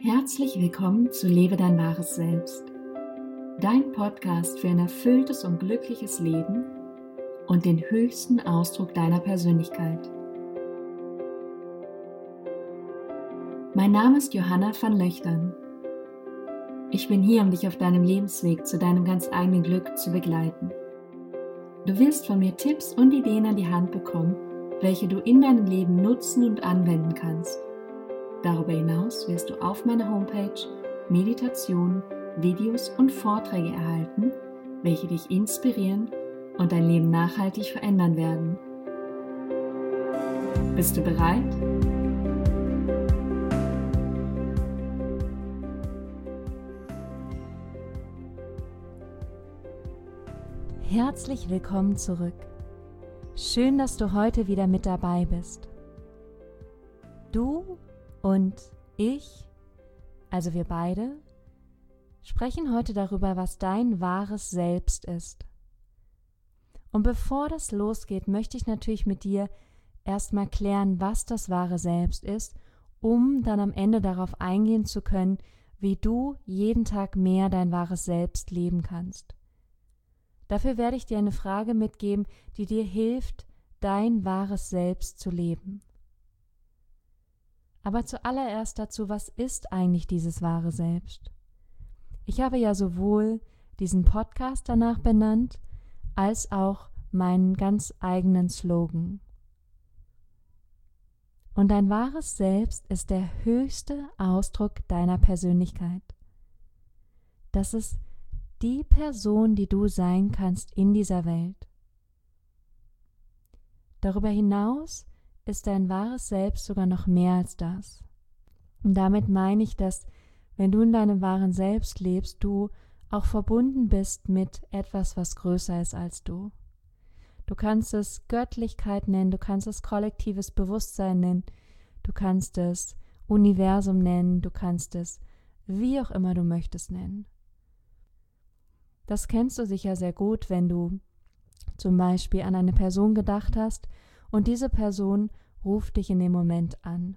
Herzlich willkommen zu Lebe dein wahres Selbst, dein Podcast für ein erfülltes und glückliches Leben und den höchsten Ausdruck deiner Persönlichkeit. Mein Name ist Johanna van Löchtern. Ich bin hier, um dich auf deinem Lebensweg zu deinem ganz eigenen Glück zu begleiten. Du wirst von mir Tipps und Ideen an die Hand bekommen, welche du in deinem Leben nutzen und anwenden kannst. Darüber hinaus wirst du auf meiner Homepage Meditationen, Videos und Vorträge erhalten, welche dich inspirieren und dein Leben nachhaltig verändern werden. Bist du bereit? Herzlich willkommen zurück. Schön, dass du heute wieder mit dabei bist. Du und ich, also wir beide, sprechen heute darüber, was dein wahres Selbst ist. Und bevor das losgeht, möchte ich natürlich mit dir erstmal klären, was das wahre Selbst ist, um dann am Ende darauf eingehen zu können, wie du jeden Tag mehr dein wahres Selbst leben kannst. Dafür werde ich dir eine Frage mitgeben, die dir hilft, dein wahres Selbst zu leben. Aber zuallererst dazu, was ist eigentlich dieses wahre Selbst? Ich habe ja sowohl diesen Podcast danach benannt, als auch meinen ganz eigenen Slogan. Und dein wahres Selbst ist der höchste Ausdruck deiner Persönlichkeit. Das ist die Person, die du sein kannst in dieser Welt. Darüber hinaus ist dein wahres Selbst sogar noch mehr als das. Und damit meine ich, dass, wenn du in deinem wahren Selbst lebst, du auch verbunden bist mit etwas, was größer ist als du. Du kannst es Göttlichkeit nennen, du kannst es kollektives Bewusstsein nennen, du kannst es Universum nennen, du kannst es wie auch immer du möchtest nennen. Das kennst du sicher sehr gut, wenn du zum Beispiel an eine Person gedacht hast und diese Person ruft dich in dem Moment an.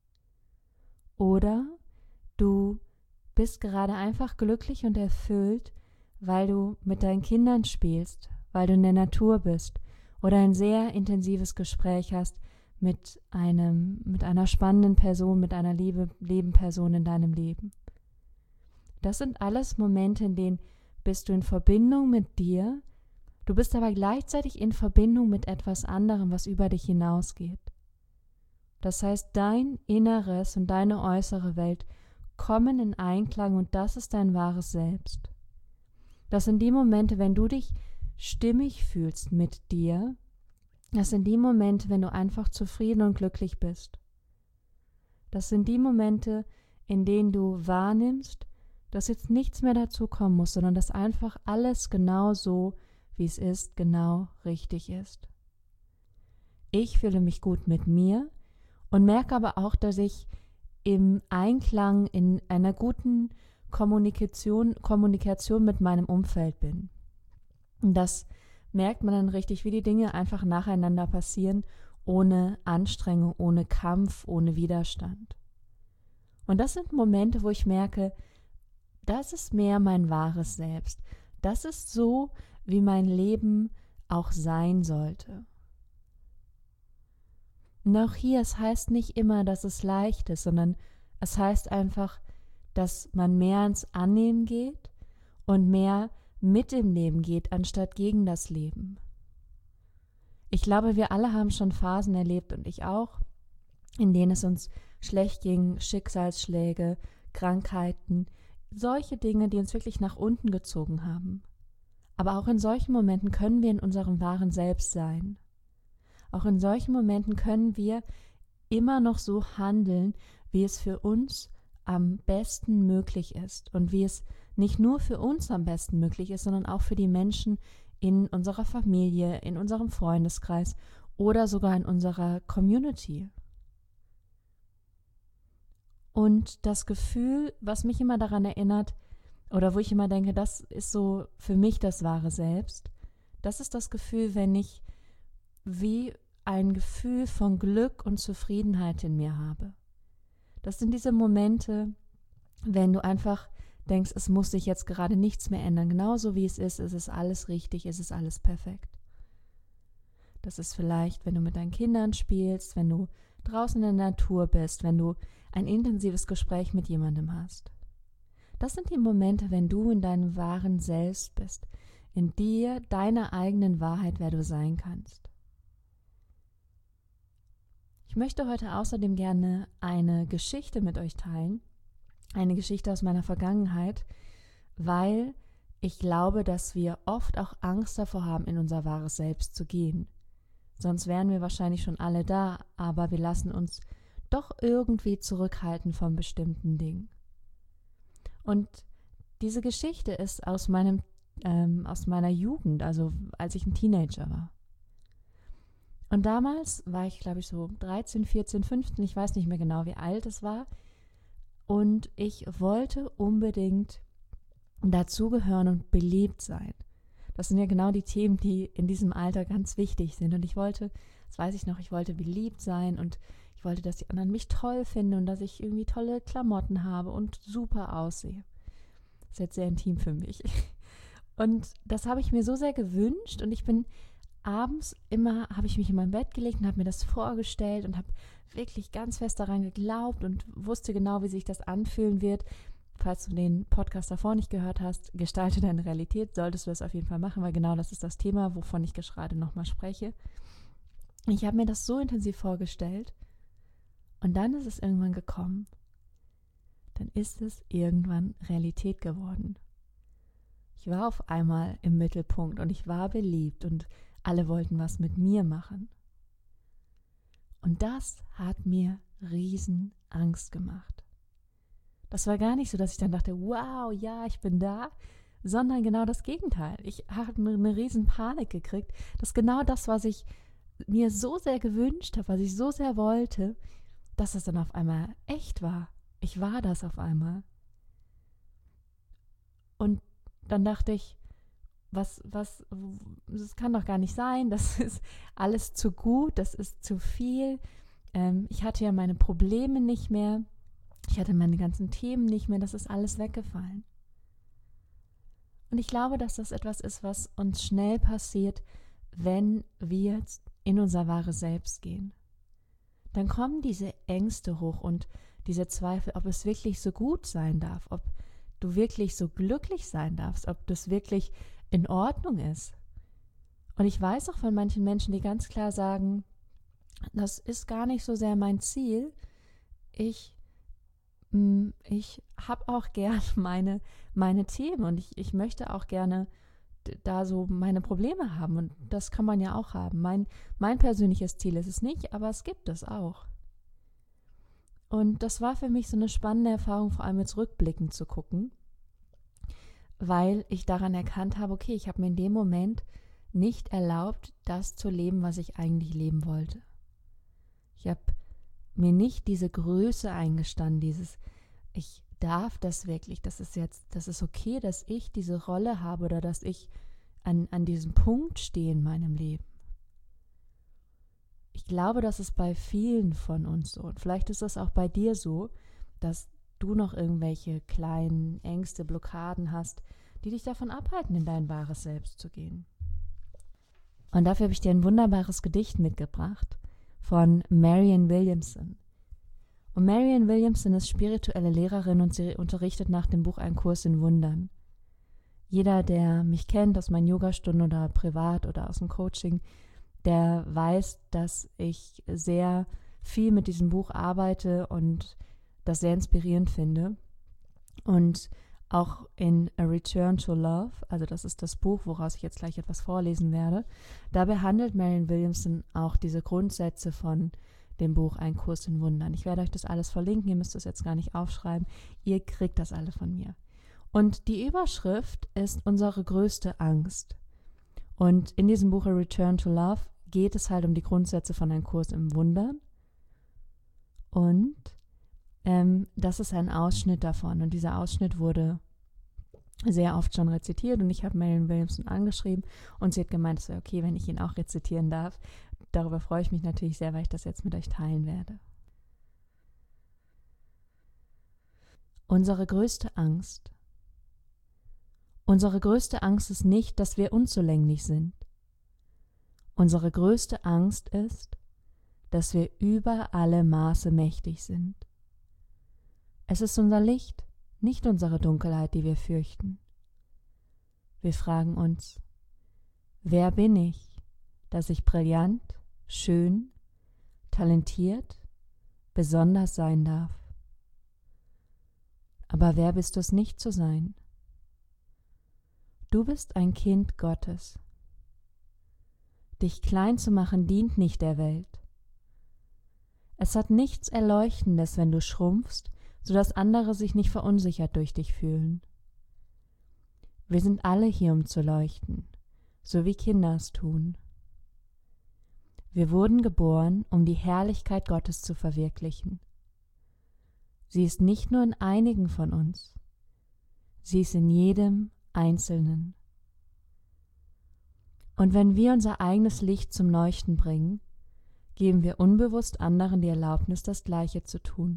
Oder du bist gerade einfach glücklich und erfüllt, weil du mit deinen Kindern spielst, weil du in der Natur bist oder ein sehr intensives Gespräch hast mit einer spannenden Person, mit einer lieben Person in deinem Leben. Das sind alles Momente, in denen bist du in Verbindung mit dir, du bist aber gleichzeitig in Verbindung mit etwas anderem, was über dich hinausgeht. Das heißt, dein Inneres und deine äußere Welt kommen in Einklang und das ist dein wahres Selbst. Das sind die Momente, wenn du dich stimmig fühlst mit dir, das sind die Momente, wenn du einfach zufrieden und glücklich bist. Das sind die Momente, in denen du wahrnimmst, dass jetzt nichts mehr dazu kommen muss, sondern dass einfach alles genau so, wie es ist, genau richtig ist. Ich fühle mich gut mit mir und merke aber auch, dass ich im Einklang, in einer guten Kommunikation mit meinem Umfeld bin. Und das merkt man dann richtig, wie die Dinge einfach nacheinander passieren, ohne Anstrengung, ohne Kampf, ohne Widerstand. Und das sind Momente, wo ich merke, das ist mehr mein wahres Selbst. Das ist so, wie mein Leben auch sein sollte. Und auch hier, es heißt nicht immer, dass es leicht ist, sondern es heißt einfach, dass man mehr ins Annehmen geht und mehr mit dem Leben geht, anstatt gegen das Leben. Ich glaube, wir alle haben schon Phasen erlebt und ich auch, in denen es uns schlecht ging, Schicksalsschläge, Krankheiten, solche Dinge, die uns wirklich nach unten gezogen haben. Aber auch in solchen Momenten können wir in unserem wahren Selbst sein. Auch in solchen Momenten können wir immer noch so handeln, wie es für uns am besten möglich ist und wie es nicht nur für uns am besten möglich ist, sondern auch für die Menschen in unserer Familie, in unserem Freundeskreis oder sogar in unserer Community. Und das Gefühl, was mich immer daran erinnert, oder wo ich immer denke, das ist so für mich das wahre Selbst, das ist das Gefühl, wenn ich wie ein Gefühl von Glück und Zufriedenheit in mir habe. Das sind diese Momente, wenn du einfach denkst, es muss sich jetzt gerade nichts mehr ändern, genauso wie es ist alles richtig, es ist alles perfekt. Das ist vielleicht, wenn du mit deinen Kindern spielst, wenn du draußen in der Natur bist, wenn du ein intensives Gespräch mit jemandem hast. Das sind die Momente, wenn du in deinem wahren Selbst bist, in dir, deiner eigenen Wahrheit, wer du sein kannst. Ich möchte heute außerdem gerne eine Geschichte mit euch teilen, eine Geschichte aus meiner Vergangenheit, weil ich glaube, dass wir oft auch Angst davor haben, in unser wahres Selbst zu gehen. Sonst wären wir wahrscheinlich schon alle da, aber wir lassen uns doch irgendwie zurückhalten von bestimmten Dingen. Und diese Geschichte ist aus meiner Jugend, also als ich ein Teenager war. Und damals war ich, glaube ich, so 13, 14, 15, ich weiß nicht mehr genau, wie alt es war. Und ich wollte unbedingt dazugehören und beliebt sein. Das sind ja genau die Themen, die in diesem Alter ganz wichtig sind. Und ich wollte, das weiß ich noch, ich wollte beliebt sein und ich wollte, dass die anderen mich toll finden und dass ich irgendwie tolle Klamotten habe und super aussehe. Das ist jetzt sehr intim für mich. Und das habe ich mir so sehr gewünscht und ich bin abends immer, habe ich mich in mein Bett gelegt und habe mir das vorgestellt und habe wirklich ganz fest daran geglaubt und wusste genau, wie sich das anfühlen wird. Falls du den Podcast davor nicht gehört hast, gestalte deine Realität, solltest du das auf jeden Fall machen, weil genau das ist das Thema, wovon ich gerade nochmal spreche. Ich habe mir das so intensiv vorgestellt und dann ist es irgendwann gekommen. Dann ist es irgendwann Realität geworden. Ich war auf einmal im Mittelpunkt und ich war beliebt und alle wollten was mit mir machen. Und das hat mir riesen Angst gemacht. Das war gar nicht so, dass ich dann dachte, wow, ja, ich bin da, sondern genau das Gegenteil. Ich habe eine riesen Panik gekriegt, dass genau das, was ich mir so sehr gewünscht habe, was ich so sehr wollte, dass es dann auf einmal echt war. Ich war das auf einmal. Und dann dachte ich, das kann doch gar nicht sein, das ist alles zu gut, das ist zu viel. Ich hatte ja meine Probleme nicht mehr, ich hatte meine ganzen Themen nicht mehr, das ist alles weggefallen. Und ich glaube, dass das etwas ist, was uns schnell passiert, wenn wir in unser wahres Selbst gehen. Dann kommen diese Ängste hoch und diese Zweifel, ob es wirklich so gut sein darf, ob du wirklich so glücklich sein darfst, ob das wirklich in Ordnung ist. Und ich weiß auch von manchen Menschen, die ganz klar sagen, das ist gar nicht so sehr mein Ziel. Ich habe auch gern meine Themen und ich möchte auch gerne da so meine Probleme haben und das kann man ja auch haben. Mein persönliches Ziel ist es nicht, aber es gibt es auch. Und das war für mich so eine spannende Erfahrung, vor allem jetzt rückblickend zu gucken, weil ich daran erkannt habe, okay, ich habe mir in dem Moment nicht erlaubt, das zu leben, was ich eigentlich leben wollte. Ich habe mir nicht diese Größe eingestanden, ich darf das wirklich, das ist okay, dass ich diese Rolle habe oder dass ich an diesem Punkt stehe in meinem Leben. Ich glaube, das ist bei vielen von uns so. Und vielleicht ist das auch bei dir so, dass du noch irgendwelche kleinen Ängste, Blockaden hast, die dich davon abhalten, in dein wahres Selbst zu gehen. Und dafür habe ich dir ein wunderbares Gedicht mitgebracht von Marianne Williamson. Und Marianne Williamson ist spirituelle Lehrerin und sie unterrichtet nach dem Buch Ein Kurs in Wundern. Jeder, der mich kennt aus meinen Yogastunden oder privat oder aus dem Coaching, der weiß, dass ich sehr viel mit diesem Buch arbeite und das sehr inspirierend finde. Und auch in A Return to Love, also das ist das Buch, woraus ich jetzt gleich etwas vorlesen werde, da behandelt Marianne Williamson auch diese Grundsätze von dem Buch Ein Kurs in Wundern. Ich werde euch das alles verlinken, ihr müsst das jetzt gar nicht aufschreiben, ihr kriegt das alle von mir. Und die Überschrift ist unsere größte Angst. Und in diesem Buch A Return to Love geht es halt um die Grundsätze von Ein Kurs im Wundern. Und das ist ein Ausschnitt davon. Und dieser Ausschnitt wurde sehr oft schon rezitiert. Und ich habe Marianne Williamson angeschrieben und sie hat gemeint, es wäre okay, wenn ich ihn auch rezitieren darf. Darüber freue ich mich natürlich sehr, weil ich das jetzt mit euch teilen werde. Unsere größte Angst. Unsere größte Angst ist nicht, dass wir unzulänglich sind. Unsere größte Angst ist, dass wir über alle Maße mächtig sind. Es ist unser Licht, nicht unsere Dunkelheit, die wir fürchten. Wir fragen uns, wer bin ich, dass ich brillant, schön, talentiert, besonders sein darf? Aber wer bist du es nicht zu sein? Du bist ein Kind Gottes. Dich klein zu machen dient nicht der Welt. Es hat nichts Erleuchtendes, wenn du schrumpfst, sodass andere sich nicht verunsichert durch dich fühlen. Wir sind alle hier, um zu leuchten, so wie Kinder es tun. Wir wurden geboren, um die Herrlichkeit Gottes zu verwirklichen. Sie ist nicht nur in einigen von uns, sie ist in jedem Einzelnen. Und wenn wir unser eigenes Licht zum Leuchten bringen, geben wir unbewusst anderen die Erlaubnis, das Gleiche zu tun.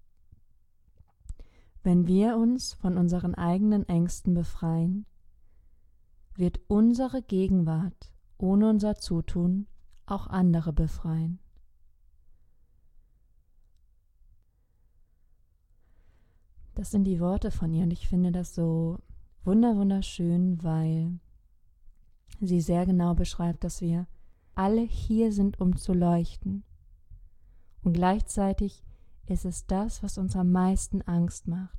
Wenn wir uns von unseren eigenen Ängsten befreien, wird unsere Gegenwart ohne unser Zutun auch andere befreien. Das sind die Worte von ihr und ich finde das so wunderschön, weil sie sehr genau beschreibt, dass wir alle hier sind, um zu leuchten. Und gleichzeitig ist es das, was uns am meisten Angst macht.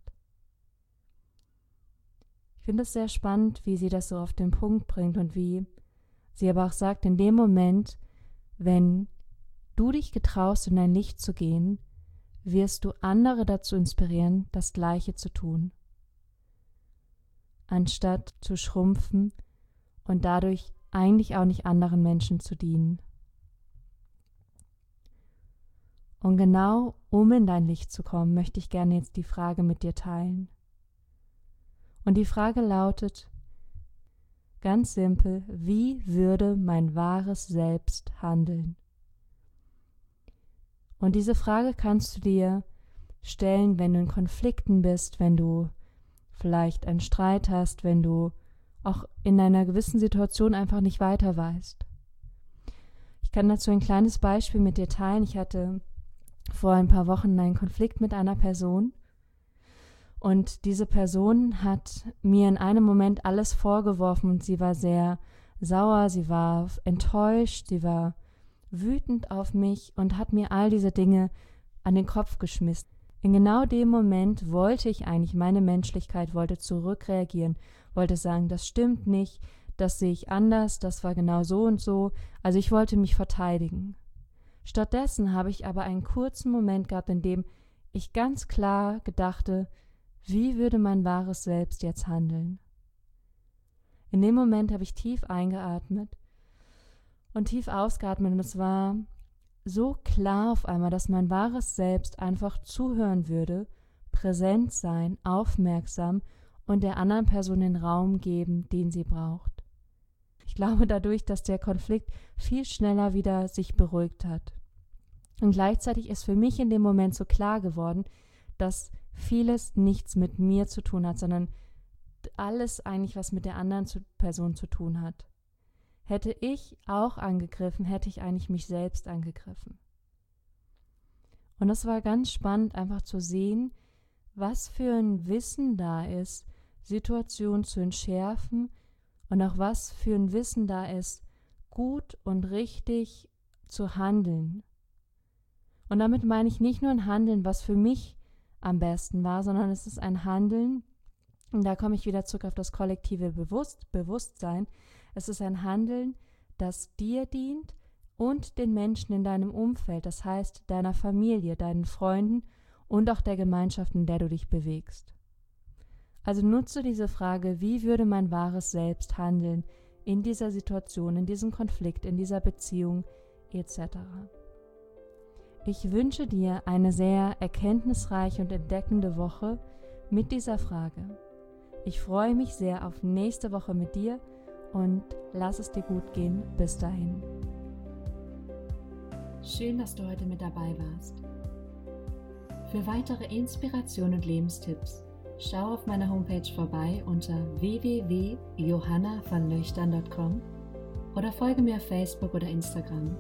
Ich finde es sehr spannend, wie sie das so auf den Punkt bringt und wie sie aber auch sagt, in dem Moment, wenn du dich getraust, in dein Licht zu gehen, wirst du andere dazu inspirieren, das Gleiche zu tun, anstatt zu schrumpfen und dadurch eigentlich auch nicht anderen Menschen zu dienen. Und genau um in dein Licht zu kommen, möchte ich gerne jetzt die Frage mit dir teilen. Und die Frage lautet, ganz simpel, wie würde mein wahres Selbst handeln? Und diese Frage kannst du dir stellen, wenn du in Konflikten bist, wenn du vielleicht einen Streit hast, wenn du auch in einer gewissen Situation einfach nicht weiter weißt. Ich kann dazu ein kleines Beispiel mit dir teilen. Ich hatte vor ein paar Wochen einen Konflikt mit einer Person und diese Person hat mir in einem Moment alles vorgeworfen und sie war sehr sauer, sie war enttäuscht, sie war wütend auf mich und hat mir all diese Dinge an den Kopf geschmissen. In genau dem Moment wollte ich eigentlich, meine Menschlichkeit wollte zurückreagieren, wollte sagen, das stimmt nicht, das sehe ich anders, das war genau so und so, also ich wollte mich verteidigen. Stattdessen habe ich aber einen kurzen Moment gehabt, in dem ich ganz klar gedachte, wie würde mein wahres Selbst jetzt handeln? In dem Moment habe ich tief eingeatmet und tief ausgeatmet und es war so klar auf einmal, dass mein wahres Selbst einfach zuhören würde, präsent sein, aufmerksam und der anderen Person den Raum geben, den sie braucht. Ich glaube dadurch, dass der Konflikt viel schneller wieder sich beruhigt hat. Und gleichzeitig ist für mich in dem Moment so klar geworden, dass vieles nichts mit mir zu tun hat, sondern alles eigentlich, was mit der anderen Person zu tun hat. Hätte ich auch angegriffen, hätte ich eigentlich mich selbst angegriffen. Und es war ganz spannend, einfach zu sehen, was für ein Wissen da ist, Situationen zu entschärfen und auch was für ein Wissen da ist, gut und richtig zu handeln. Und damit meine ich nicht nur ein Handeln, was für mich am besten war, sondern es ist ein Handeln, und da komme ich wieder zurück auf das kollektive Bewusstsein, es ist ein Handeln, das dir dient und den Menschen in deinem Umfeld, das heißt deiner Familie, deinen Freunden und auch der Gemeinschaft, in der du dich bewegst. Also nutze diese Frage, wie würde mein wahres Selbst handeln in dieser Situation, in diesem Konflikt, in dieser Beziehung etc. Ich wünsche dir eine sehr erkenntnisreiche und entdeckende Woche mit dieser Frage. Ich freue mich sehr auf nächste Woche mit dir und lass es dir gut gehen. Bis dahin. Schön, dass du heute mit dabei warst. Für weitere Inspiration und Lebenstipps schau auf meiner Homepage vorbei unter www.johannavanlöchtern.com oder folge mir auf Facebook oder Instagram.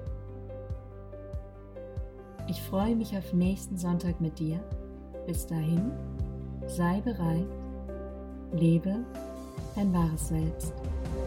Ich freue mich auf nächsten Sonntag mit dir. Bis dahin, sei bereit, lebe dein wahres Selbst.